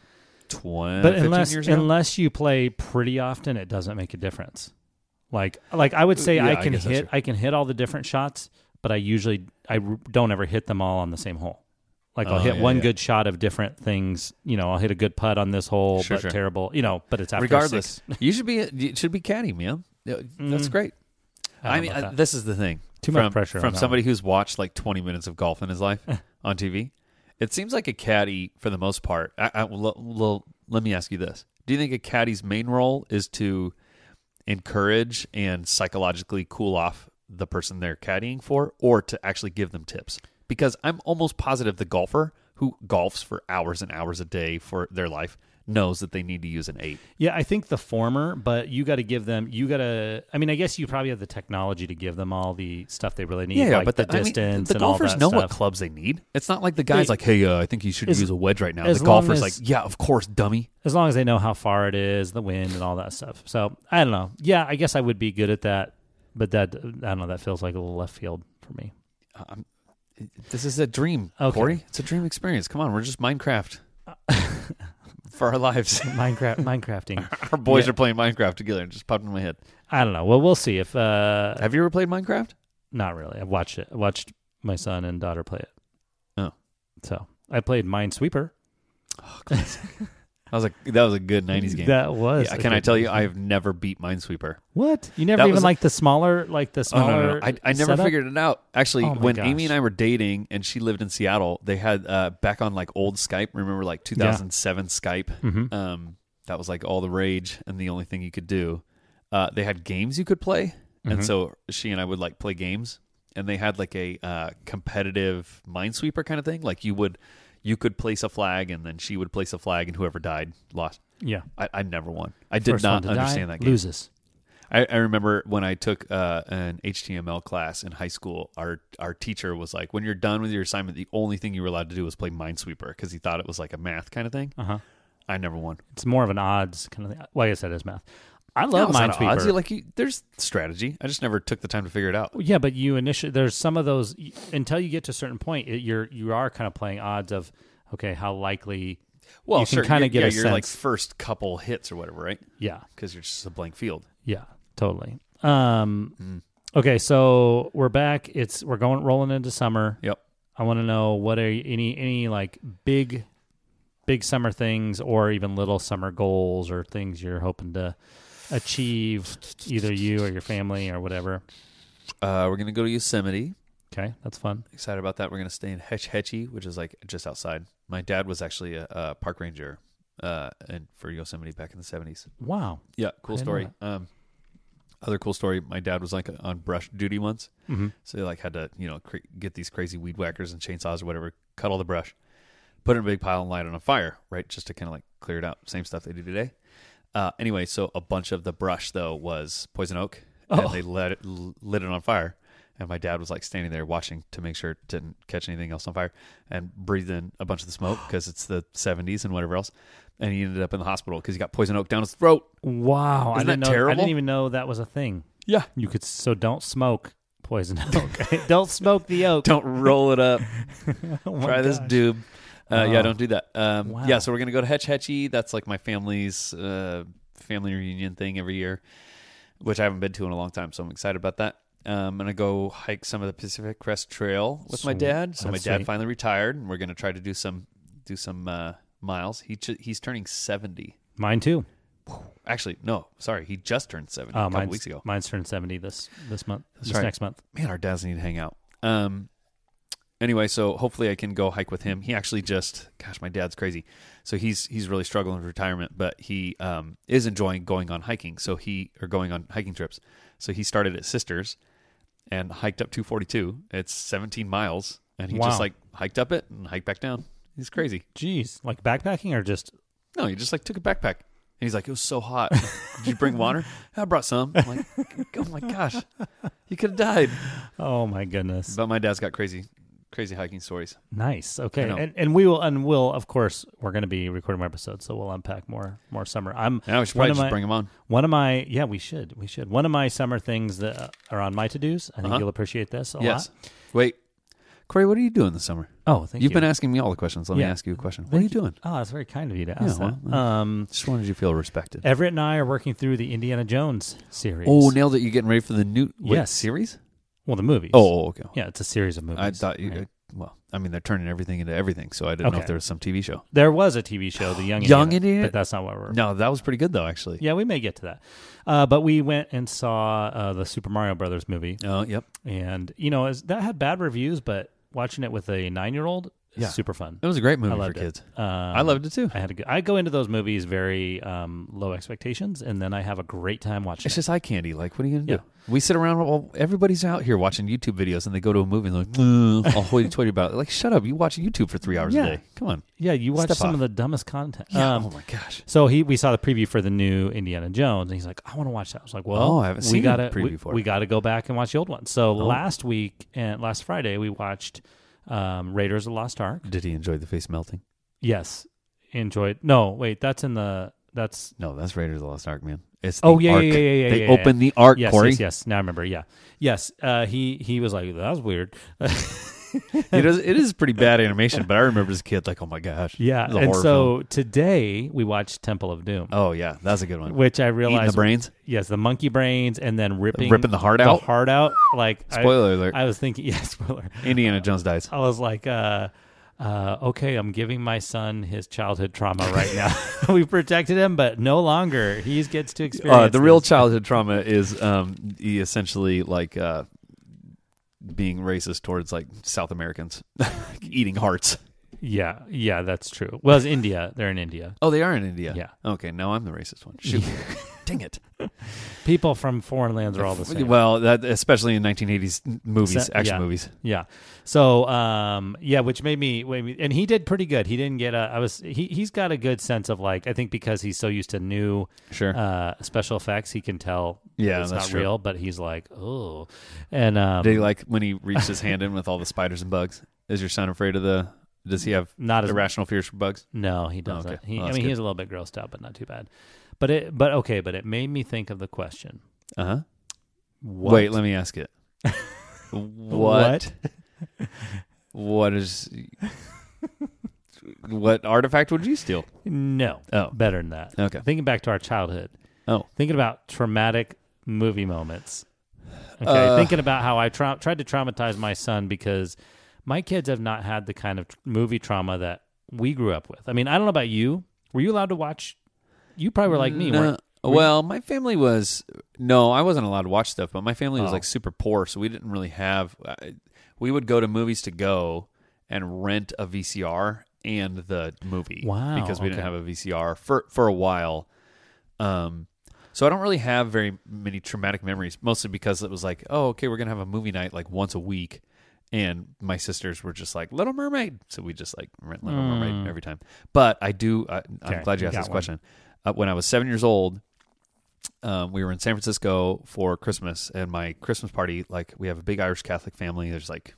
15 years ago. Unless you play pretty often, it doesn't make a difference. Like I would say I can hit all the different shots, but I don't ever hit them all on the same hole. Like I'll hit one good shot of different things. You know, I'll hit a good putt on this hole, but terrible. You know, but it's after regardless. 6. You should be caddy, man. That's great. I mean, this is the thing. Too much pressure from somebody who's watched like 20 minutes of golf in his life on TV. It seems like a caddy, for the most part. Let me ask you this: do you think a caddy's main role is to encourage and psychologically cool off the person they're caddying for, or to actually give them tips? Because I'm almost positive the golfer who golfs for hours and hours a day for their life knows that they need to use an 8. Yeah, I think the former, but you got to give them. I mean, I guess you probably have the technology to give them all the stuff they really need. Yeah, like but the distance the and all golfers that know stuff. what clubs they need. It's not like the guy's like, hey, I think you should use a wedge right now. as The golfer's long as- like, yeah, of course, dummy. As long as they know how far it is, the wind and all that stuff. So I don't know. Yeah, I guess I would be good at that, but that I don't know. That feels like a little left field for me. This is a dream, Okay. Corey. It's a dream experience. Come on, we're just Minecraft for our lives. Minecrafting. Our boys Yeah. are playing Minecraft together. It just popped in my head. I don't know. Well, we'll see if. Have you ever played Minecraft? Not really. I've watched it. I watched my son and daughter play it. Oh. So I played Minesweeper. That was a good 90s game. That was. Yeah, a can I good tell you, game. I have never beat Minesweeper. What? You never That even was a- liked the smaller, Oh, no. I never setup? figured it out. Actually, Oh, my when gosh. Amy and I were dating and she lived in Seattle, they had back on like old Skype. Remember like 2007 Skype? Mm-hmm. That was like all the rage and the only thing you could do. They had games you could play. Mm-hmm. And so she and I would like play games. And they had like a competitive Minesweeper kind of thing. Like you could place a flag and then she would place a flag and whoever died lost. Yeah. I never won. I did First not one to understand die that game. loses. I remember when I took an HTML class in high school, our teacher was like, when you're done with your assignment, the only thing you were allowed to do was play Minesweeper because he thought it was like a math kind of thing. Uh-huh. I never won. It's more of an odds kind of thing. Well, I guess that is math. I love No, it's not odds. Minesweeper. There's strategy. I just never took the time to figure it out. Yeah, but you initially there's some of those until you get to a certain point. You are kind of playing odds of okay, how likely. Well, you can sure. kind of get a your sense. like first couple hits or whatever, right? Yeah, Because you're just a blank field. yeah, totally. Okay, so we're back. We're rolling into summer. Yep. I want to know what are any like big summer things or even little summer goals or things you're hoping to achieve, either you or your family or whatever. We're gonna go to Yosemite. Okay, that's fun. Excited about that. We're gonna stay in Hetch Hetchy, which is like just outside. My dad was actually a park ranger and for Yosemite back in the 70s. Wow. Yeah, cool I didn't story. know Other cool story. My dad was like on brush duty once, Mm-hmm. so he like had to get these crazy weed whackers and chainsaws or whatever, cut all the brush, put it in a big pile and light it on fire, right, just to kind of like clear it out. Same stuff they do today. Anyway, so a bunch of the brush though was poison oak, and they lit it on fire. And my dad was like standing there watching to make sure it didn't catch anything else on fire and breathed in a bunch of the smoke because it's the 70s and whatever else. And he ended up in the hospital because he got poison oak down his throat. Wow. Isn't I didn't that know. I terrible? didn't even know that was a thing. Yeah. You could don't smoke poison oak. Don't smoke the oak. Don't roll it up. Oh my Try this gosh. doob. Oh. Yeah, don't do that. Wow. Yeah, so we're going to go to Hetch Hetchy. That's like my family's family reunion thing every year, which I haven't been to in a long time. So I'm excited about that. I'm going to go hike some of the Pacific Crest Trail with my Sweet. dad. So That's my dad sweet. finally retired, and we're going to try to do some miles. He's turning 70. Mine too. Actually, no, sorry. He just turned 70 a couple weeks ago. Mine's turned 70 this month. This right. next month. Man, our dads need to hang out. Anyway, so hopefully I can go hike with him. He actually my dad's crazy. So he's really struggling with retirement, but he is enjoying going on hiking. Going on hiking trips. So he started at Sisters and hiked up 242. It's 17 miles, and he just like hiked up it and hiked back down. He's crazy. Jeez, like backpacking or just No, he just like took a backpack. And he's like, it was so hot. Did you bring water? I brought some. I'm like, oh my gosh, he could have died. oh my goodness. But my dad's got crazy hiking stories. Nice. I Okay. know. And we'll of course we're going to be recording more episodes, so we'll unpack more summer. Yeah, we should probably just bring him on. We should. One of my summer things that are on my to-dos. I think you'll appreciate this a lot. Wait, Corey, what are you doing this summer? Oh, thank you. You've been asking me all the questions. Let me ask you a question. What are you doing? Oh, that's very kind of you to ask that. Just wanted you to feel respected. Everett and I are working through the Indiana Jones series. Oh, nailed it. You getting ready for the new Yes. series? Well, the movies. Oh, okay. Yeah, it's a series of movies. I thought you. right? Well, I mean, they're turning everything into everything, so I didn't know Okay. if there was some TV show. There was a TV show, The Young Young Indiana, Indiana? but that's not what we're... No, that was pretty good though, actually. Yeah, we may get to that. But we went and saw the Super Mario Brothers movie. Oh, yep. And, that had bad reviews, but watching it with a 9-year-old, Yeah. super fun. It was a great movie I for loved it. kids. I loved it too. I go into those movies very low expectations, and then I have a great time watching It's it. just eye candy. Like, what are you going to Yeah. do? We sit around, well, everybody's out here watching YouTube videos, and they go to a movie and they're like, all hoity-toity about it. Like, shut up. You watch YouTube for 3 hours Yeah. a day. Come on. Yeah, you watch Step some off. of the dumbest content. Yeah. Oh, my gosh. So we saw the preview for the new Indiana Jones, and he's like, "I want to watch that." I was like, "Well, Oh, I haven't seen the preview for it. we got to go back and watch the old one." So last week and last Friday, we watched Raiders of the Lost Ark. Did he enjoy the face melting? Yes, enjoyed. No, wait, that's No, that's Raiders of the Lost Ark, man. It's the Oh, yeah, Ark. yeah. They opened the Ark, yes, Corey. yes. Now I remember. Yeah, yes. He was like, "That was weird." It is pretty bad animation, but I remember as a kid, like, oh my gosh. Yeah, It was a and horror so film. today we watched Temple of Doom. Oh, yeah. That's a good one. Which I Eating realized the brains? Yes, the monkey brains, and then ripping the heart out? The heart out. Like Spoiler alert. I was thinking, yeah, spoiler. Indiana Jones dies. I was like, okay, I'm giving my son his childhood trauma right now. We protected him, but no longer. He gets to experience The real this. childhood trauma is he essentially like being racist towards like South Americans, eating hearts. Yeah, that's true. Well, it's India. They're in India. Oh, they are in India. Yeah. Okay, now I'm the racist one. Shoot. Dang it. People from foreign lands are all the same. Well, that especially in 1980s movies, action yeah. movies. Yeah. So, which made me, and he did pretty good. He didn't get he's got a good sense of like, I think because he's so used to new Sure. special effects, he can tell Yeah, it's that's not true. real, but he's like, oh. And, Did he like when he reached his hand in with all the spiders and bugs? Is your son afraid of does he have not as irrational fears for bugs? No, he doesn't. okay. He, Well, I that's mean, good. he's a little bit grossed out, but not too bad. But it made me think of the question. Uh-huh. What? Wait, let me ask it. What artifact would you steal? No. Oh. Better than that. Okay. Thinking back to our childhood. Oh. Thinking about traumatic movie moments. Okay. Thinking about how I tried to traumatize my son because my kids have not had the kind of movie trauma that we grew up with. I mean, I don't know about you. Were you allowed to watch? You probably were like me. No. Well, my family was I wasn't allowed to watch stuff, but my family was like super poor, so we didn't really have. We would go to movies to go and rent a VCR and the movie. Wow, because we didn't okay. have a VCR for a while. So I don't really have very many traumatic memories, mostly because it was like, oh, okay, we're gonna have a movie night like once a week. And my sisters were just like, Little Mermaid. So we just like rent Little Mermaid every time. But I do, I'm glad you asked this question. When I was 7 years old, we were in San Francisco for Christmas. And my Christmas party, like we have a big Irish Catholic family. There's like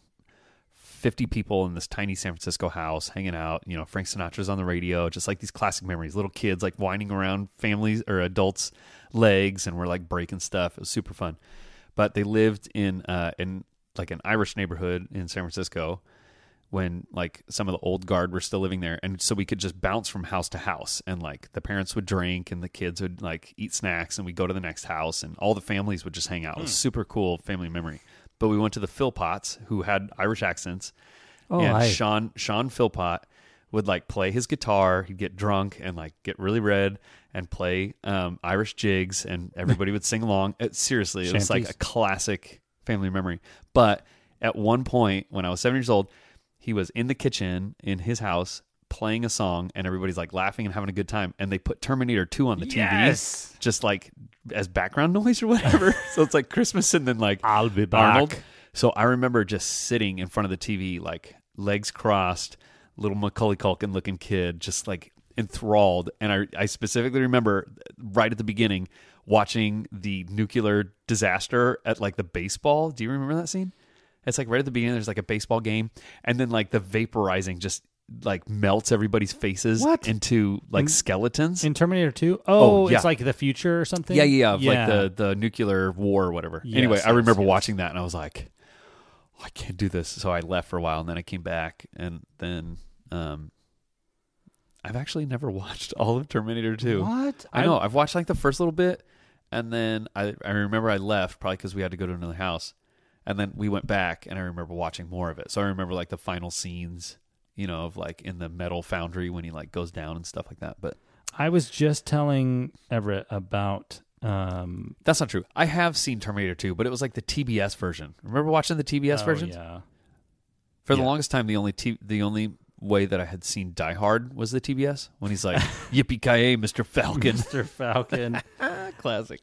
50 people in this tiny San Francisco house hanging out. You know, Frank Sinatra's on the radio. Just like these classic memories. Little kids like whining around families or adults' legs. And we're like breaking stuff. It was super fun. But they lived in like an Irish neighborhood in San Francisco when like some of the old guard were still living there. And so we could just bounce from house to house and like the parents would drink and the kids would like eat snacks and we'd go to the next house and all the families would just hang out. It was super cool family memory. But we went to the Philpotts who had Irish accents. And Sean Philpott would like play his guitar. He'd get drunk and like get really red and play Irish jigs and everybody would sing along. Seriously, it was like a classic family memory. But at one point when I was 7 years old, he was in the kitchen in his house playing a song and everybody's like laughing and having a good time. And they put Terminator 2 on the TV just like as background noise or whatever. So it's like Christmas and then like I'll be back. Arnold. So I remember just sitting in front of the TV, like legs crossed, little Macaulay Culkin looking kid, just like enthralled. And I specifically remember right at the beginning watching the nuclear disaster at like the baseball. Do you remember that scene? It's like right at the beginning, there's like a baseball game, and then like the vaporizing just like melts everybody's faces into like skeletons. In Terminator 2? Oh, yeah. it's like the future or something? Yeah. Like the nuclear war or whatever. Anyway, I remember watching that and I was like, I can't do this. So I left for a while and then I came back and then I've actually never watched all of Terminator 2. What? I know. I've watched like the first little bit and then I remember I left probably because we had to go to another house. And then we went back and I remember watching more of it. So I remember like the final scenes, you know, of like in the metal foundry when he like goes down and stuff like that. But I was just telling Everett about that's not true. I have seen Terminator 2, but it was like the TBS version. Remember watching the TBS versions? Yeah. For the longest time, the only way that I had seen Die Hard was the TBS when he's like, "Yippee-ki-yay, Mr. Falcon." Mr. Falcon. Classic.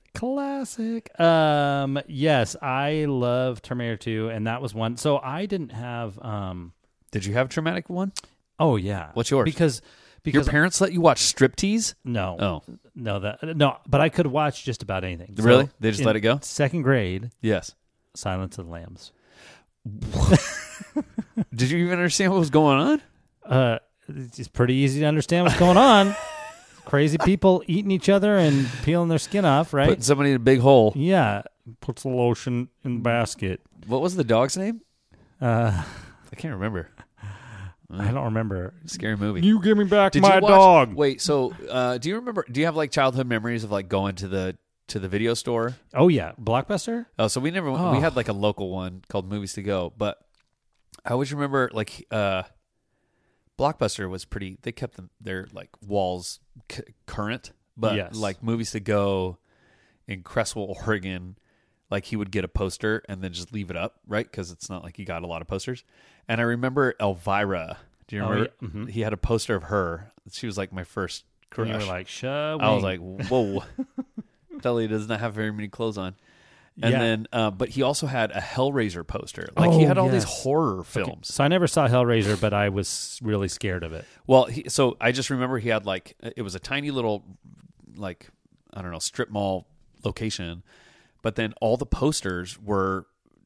Yes, I love Terminator 2, and that was one. So I didn't have. Did you have a traumatic one? Oh yeah. What's yours? Because Your parents let you watch striptease? no, but I could watch just about anything. Really? So They just in let it go? Second grade, Yes. Silence of the Lambs. Did you even understand what was going on? It's pretty easy to understand what's going on. Crazy people eating each other and peeling their skin off, right? Putting somebody in a big hole. Yeah, puts the lotion in the basket. What was the dog's name? I I can't remember. don't remember. Scary movie. You give me back Did my you watch, dog. Wait, so do you remember? Do you have like childhood memories of like going to the video store? Oh yeah, Blockbuster. Oh, so we had like a local one called Movies to Go, but I always remember like Blockbuster was pretty. They kept their like walls current, but Yes. like Movies to Go in Crestwell, Oregon, like he would get a poster and then just leave it up, right? Because it's not like he got a lot of posters. And I remember Elvira. Do you remember? yeah. Mm-hmm. He had a poster of her. She was like my first crush. And you were like, shut. I was like, whoa. Dudley does not have very many clothes on. And then, but he also had a Hellraiser poster. Like he had all these horror films. So I never saw Hellraiser, but I was really scared of it. Well, so I just remember he had like, it was a tiny little, like, I don't know, strip mall location. But then all the posters were,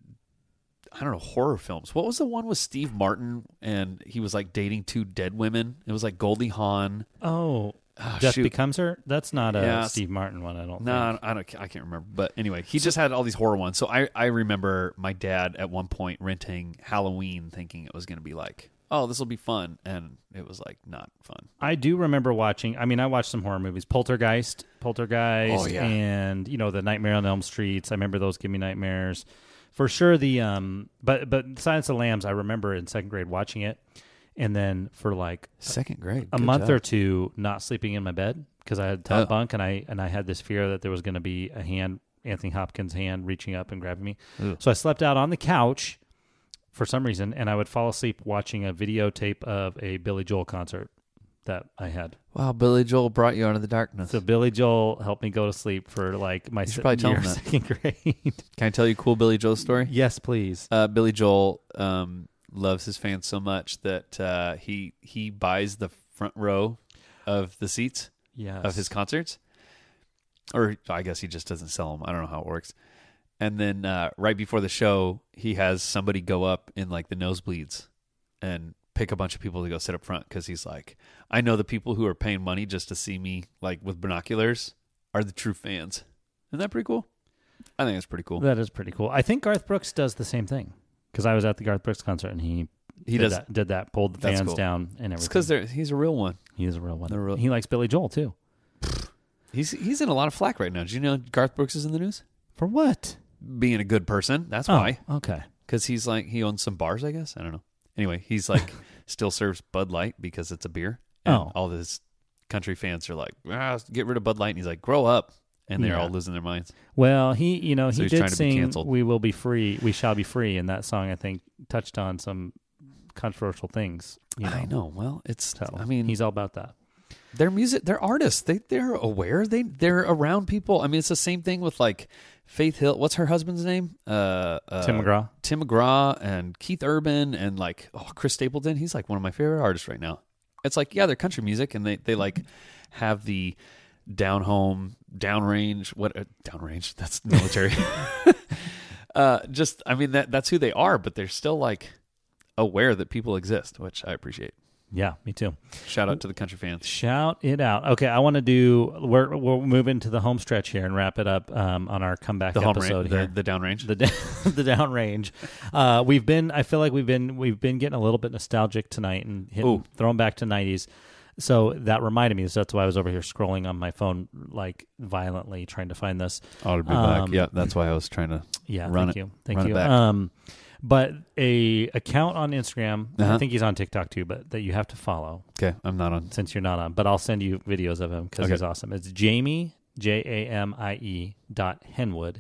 I don't know, horror films. What was the one with Steve Martin and he was like dating two dead women? It was like Goldie Hawn. Oh, Death shoot. Becomes Her? That's not a Yeah, Steve Martin one, I don't No, think. I can't remember. But anyway, he just had all these horror ones. So I remember my dad at one point renting Halloween thinking it was going to be like, oh, this will be fun. And it was like not fun. I do remember watching, I watched some horror movies. Poltergeist, Oh, yeah. and, the Nightmare on Elm Streets. I remember those give me nightmares. For sure, but Silence of the Lambs, I remember in second grade watching it. And then for like Second grade. a month or two, not sleeping in my bed because I had top bunk, and I had this fear that there was going to be a hand, Anthony Hopkins' hand, reaching up and grabbing me. Ew. So I slept out on the couch for some reason, and I would fall asleep watching a videotape of a Billy Joel concert that I had. Wow, Billy Joel brought you out of the darkness. So Billy Joel helped me go to sleep for like my should probably tell him that. second grade. Can I tell you a cool Billy Joel story? Yes, please. Billy Joel loves his fans so much that he buys the front row of the seats of his concerts. Or I guess he just doesn't sell them. I don't know how it works. And then right before the show, he has somebody go up in like the nosebleeds and pick a bunch of people to go sit up front because he's like, I know the people who are paying money just to see me like with binoculars are the true fans. Isn't that pretty cool? I think that's pretty cool. That is pretty cool. I think Garth Brooks does the same thing because I was at the Garth Brooks concert and he did that, pulled the fans cool. down and everything. It's because he's a real one. He is a real one. He likes Billy Joel too. He's in a lot of flack right now. Did you know Garth Brooks is in the news? For what? Being a good person. That's why. Okay. Because he's like, he owns some bars, I guess. I don't know. Anyway, he's like, still serves Bud Light because it's a beer. And all his country fans are like, get rid of Bud Light. And he's like, grow up. And they're all losing their minds. Well, he he's did trying to be sing canceled. "We Will Be Free, We Shall Be Free," and that song I think touched on some controversial things. I know. Well, he's all about that. Their music, they're artists. They're aware. They're around people. I mean, it's the same thing with like Faith Hill. What's her husband's name? Tim McGraw. Tim McGraw and Keith Urban and like Chris Stapleton. He's like one of my favorite artists right now. It's like, yeah, they're country music and they like have the down home, downrange. Downrange? That's military. That's who they are. But they're still like aware that people exist, which I appreciate. Yeah, me too. Shout out to the country fans. Shout it out. Okay, I want to do. We'll move into the home stretch here and wrap it up on our comeback episode here. The downrange. The downrange. I feel like we've been getting a little bit nostalgic tonight and throwing back to 90s. So that reminded me. So that's why I was over here scrolling on my phone like violently trying to find this. I'll be back. Yeah, that's why I was trying to. Thank you. Back. But a account on Instagram, I think he's on TikTok too, but that you have to follow. Okay, I'm not on. Since you're not on, but I'll send you videos of him because he's awesome. It's Jamie, JAMIE .Henwood,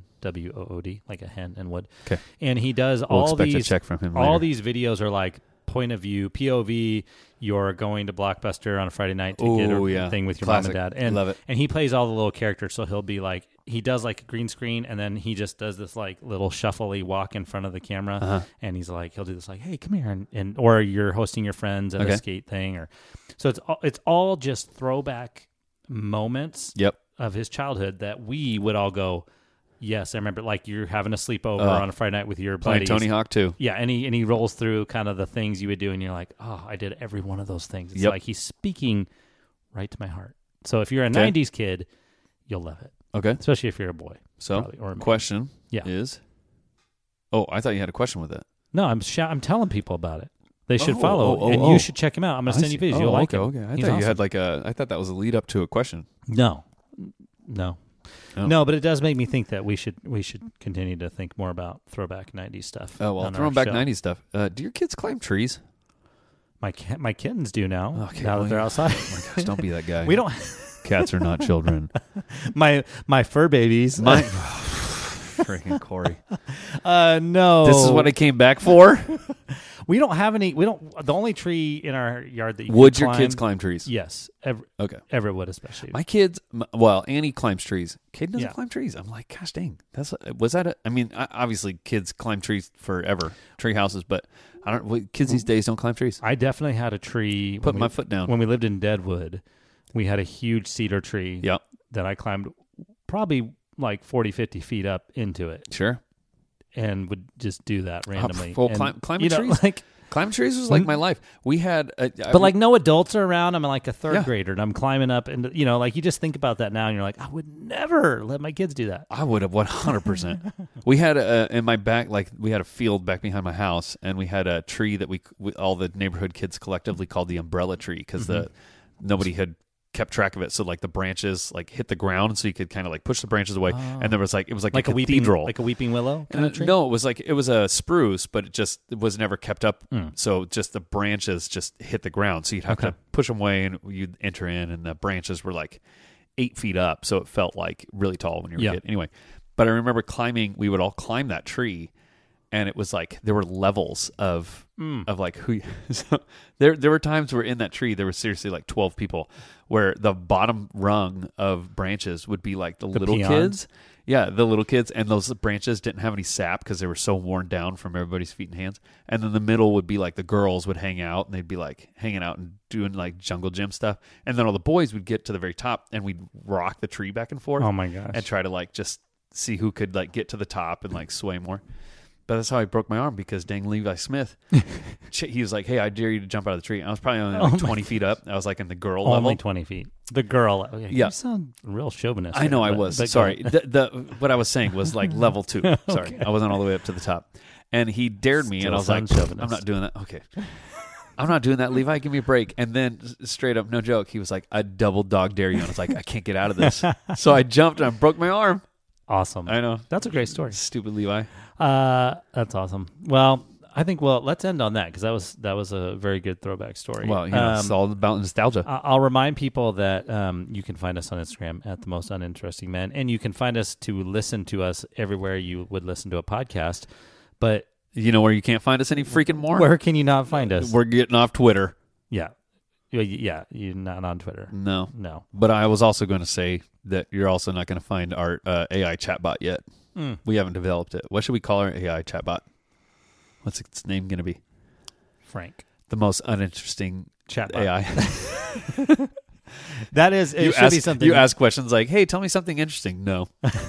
HENWOOD, like a hen and wood. Okay. And he does we'll all expect these. a check from him all later. these videos are like point of view, POV. You're going to Blockbuster on a Friday night to get a thing with your Classic. mom and dad, and Love it. And he plays all the little characters, so he'll be like, he does like a green screen, and then he just does this like little shuffly walk in front of the camera, and he's like, he'll do this like, hey, come here, and or you're hosting your friends at a skate thing, or so it's all just throwback moments of his childhood that we would all go, yes, I remember. Like you're having a sleepover on a Friday night with your buddies. Playing Tony Hawk too. Yeah, and he rolls through kind of the things you would do, and you're like, oh, I did every one of those things. It's like he's speaking right to my heart. So if you're a 90s kid, you'll love it. Okay. Especially if you're a boy. So, probably, or a man. question is... Oh, I thought you had a question with it. No, I'm telling people about it. They should follow, and you should check him out. I'm going to send you videos. You'll like it. Okay. I thought you had I thought that was a lead up to a question. No. Oh. No, but it does make me think that we should continue to think more about throwback 90s stuff. Oh, well, throwback 90s stuff. Do your kids climb trees? My kittens do now. Okay, now that they're outside. Oh my gosh, don't be that guy. We don't. Cats are not children. my fur babies. Freaking Corey. No. This is what I came back for? We don't have any. We don't. The only tree in our yard that you would can your climb, kids climb trees? Yes. Okay. Everett would especially. My kids. Well, Annie climbs trees. Caden doesn't climb trees. I'm like, gosh dang. I mean, obviously kids climb trees forever, tree houses, but I don't. Kids these days don't climb trees. I definitely had a tree. Put my foot down when we lived in Deadwood. We had a huge cedar tree. Yep. That I climbed probably like 40, 50 feet up into it. Sure. And would just do that randomly. Well, climbing trees. Climbing trees was like my life. We had, but like no adults are around. I'm like a third grader, and I'm climbing up, and like you just think about that now, and you're like, I would never let my kids do that. I would have 100%. We had in my back, like we had a field back behind my house, and we had a tree that we all the neighborhood kids collectively called the umbrella tree because nobody had kept track of it, so like the branches like hit the ground, so you could kind of like push the branches away, and there was like it was like a cathedral, like a weeping willow kind of tree. No, it was a spruce, but it was never kept up. So just the branches just hit the ground, so you'd have to push them away, and you'd enter in, and the branches were like 8 feet up, so it felt like really tall when you were a kid. Anyway, but I remember climbing. We would all climb that tree. And it was like there were levels of like who. So there were times where in that tree there were seriously like 12 people, where the bottom rung of branches would be like the little kids. Yeah, the little kids, and those branches didn't have any sap because they were so worn down from everybody's feet and hands. And then the middle would be like the girls would hang out, and they'd be like hanging out and doing like jungle gym stuff. And then all the boys would get to the very top, and we'd rock the tree back and forth. Oh my gosh! And try to like just see who could like get to the top and like sway more. But that's how I broke my arm, because dang Levi Smith, he was like, hey, I dare you to jump out of the tree. I was probably only like 20 feet up. I was like in the girl level. Only 20 feet. The girl. Yeah. You sound real chauvinist. I know I was. Sorry. What I was saying was like level 2. Sorry. I wasn't all the way up to the top. And he dared me, and I was like, I'm not doing that. Okay. I'm not doing that, Levi. Give me a break. And then straight up, no joke, he was like, I double dog dare you. And I was like, I can't get out of this. So I jumped and I broke my arm. Awesome. I know. That's a great story. Stupid Levi. That's awesome. Well, I think let's end on that, because that was a very good throwback story. Well, it's all about nostalgia. I'll remind people that you can find us on Instagram at The Most Uninteresting Men, and you can find us to listen to us everywhere you would listen to a podcast. But you know where you can't find us any freaking more? Where can you not find us? We're getting off Twitter. Yeah. Yeah, you're not on Twitter. No. No. But I was also going to say that you're also not going to find our AI chatbot yet. We haven't developed it. What should we call our AI chatbot? What's its name going to be? Frank. The most uninteresting chatbot. AI. That is, should be something. You ask questions like, hey, tell me something interesting. No.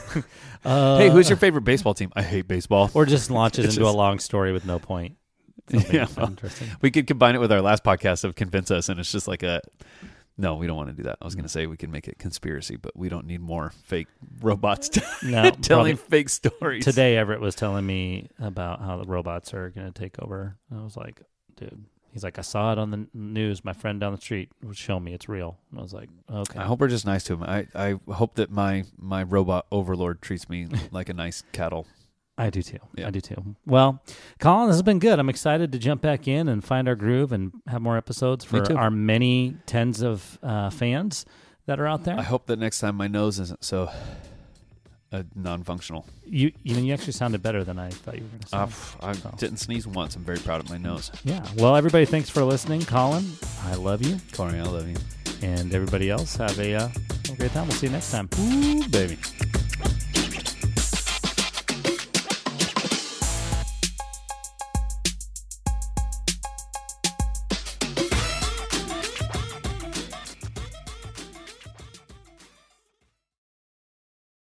Hey, who's your favorite baseball team? I hate baseball. Or just launches into a long story with no point. Yeah, interesting. We could combine it with our last podcast of Convince Us, and it's just like no, we don't want to do that. I was going to say we can make it conspiracy, but we don't need more fake robots telling fake stories. Today, Everett was telling me about how the robots are going to take over. I was like, dude. He's like, I saw it on the news. My friend down the street would show me it's real. And I was like, okay. I hope we're just nice to him. I hope that my robot overlord treats me like a nice cattle. I do too. Yeah. I do too. Well, Colin, this has been good. I'm excited to jump back in and find our groove and have more episodes for our many tens of fans that are out there. I hope that next time my nose isn't so non-functional. You actually sounded better than I thought you were going to sound. I didn't sneeze once. I'm very proud of my nose. Yeah. Well, everybody, thanks for listening. Colin, I love you. Corey, I love you. And everybody else, have a great time. We'll see you next time. Ooh, baby.